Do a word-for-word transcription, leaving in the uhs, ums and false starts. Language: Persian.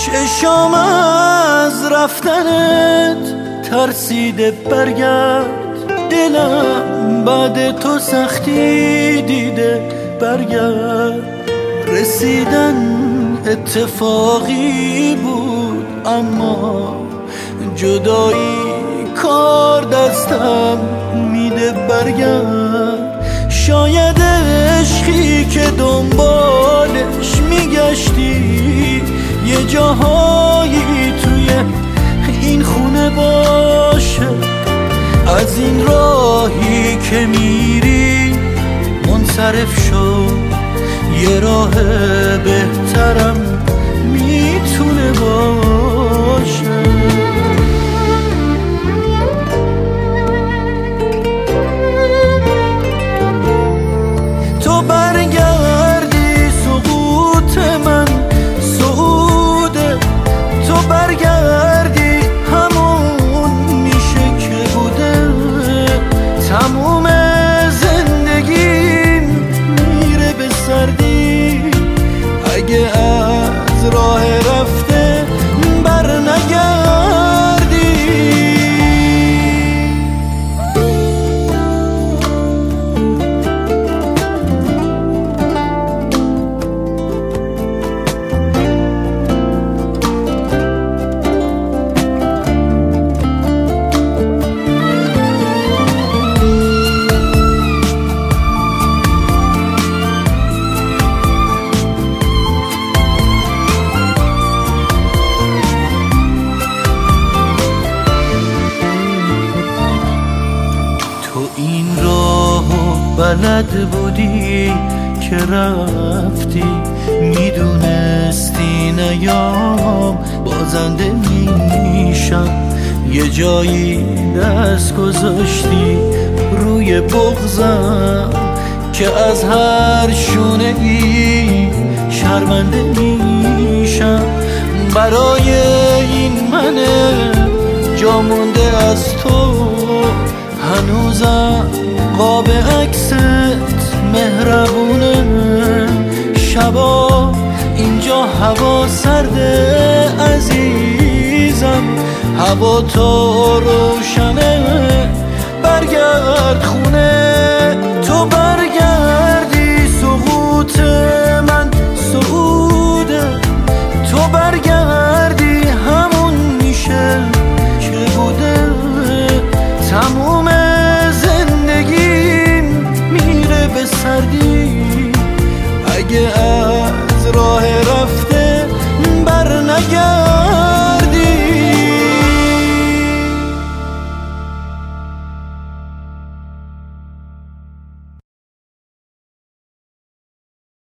چشام از رفتنت ترسیده برگرد، دلم بعد تو سختی دیده برگرد. رسیدن اتفاقی بود اما جدایی کار دستم میده برگرد. شاید عشقی که دنبالش میگشتی یه جاهایی توی این خونه باشه. از این راهی که میری منصرف شو، یه راه بهترم میتونه باشه. تو برگردی سقوط من سعوده، تو برگردی همون میشه که بوده. تموم زندگیم میره به سردی اگه از راه رفته بر نگردی. این راهو بلد بودی که رفتی، میدونستی نیام بازنده میشم. یه جایی دست گذاشتی روی بغضم که از هر شونه ای شرمنده میشم. برای این من جا مونده از تو، هنوزم قاب عکست مهربونه. شبا اینجا هوا سرده عزیزم، هوا تو روشنه. برگرد خونه، تو برگردی سقوط من سعوده. تو برگردی همون میشه که بوده. تموم زندگیم میره به سردی اگه از راه رفته بر نگردی.